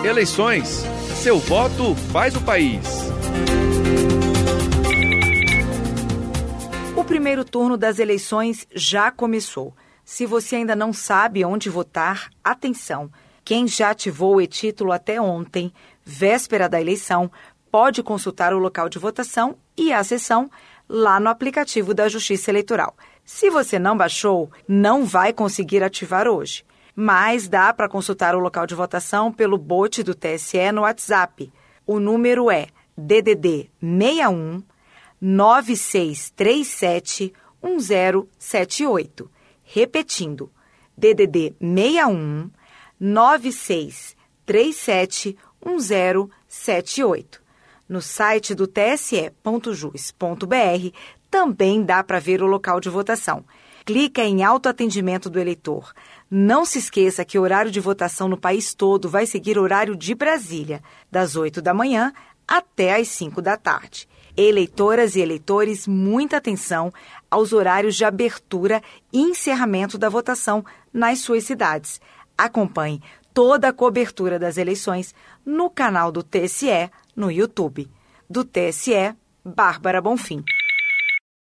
Eleições. Seu voto faz o país. O primeiro turno das eleições já começou. Se você ainda não sabe onde votar, atenção! Quem já ativou o e-título até ontem, véspera da eleição, pode consultar o local de votação e a sessão lá no aplicativo da Justiça Eleitoral. Se você não baixou, não vai conseguir ativar hoje. Mas dá para consultar o local de votação pelo bot do TSE no WhatsApp. O número é DDD 61 9637 1078. Repetindo, DDD 61 9637 1078. No site do tse.jus.br também dá para ver o local de votação. Clica em autoatendimento do eleitor. Não se esqueça que o horário de votação no país todo vai seguir o horário de Brasília, das 8 da manhã até às 5 da tarde. Eleitoras e eleitores, muita atenção aos horários de abertura e encerramento da votação nas suas cidades. Acompanhe toda a cobertura das eleições no canal do TSE no YouTube. Do TSE, Bárbara Bonfim.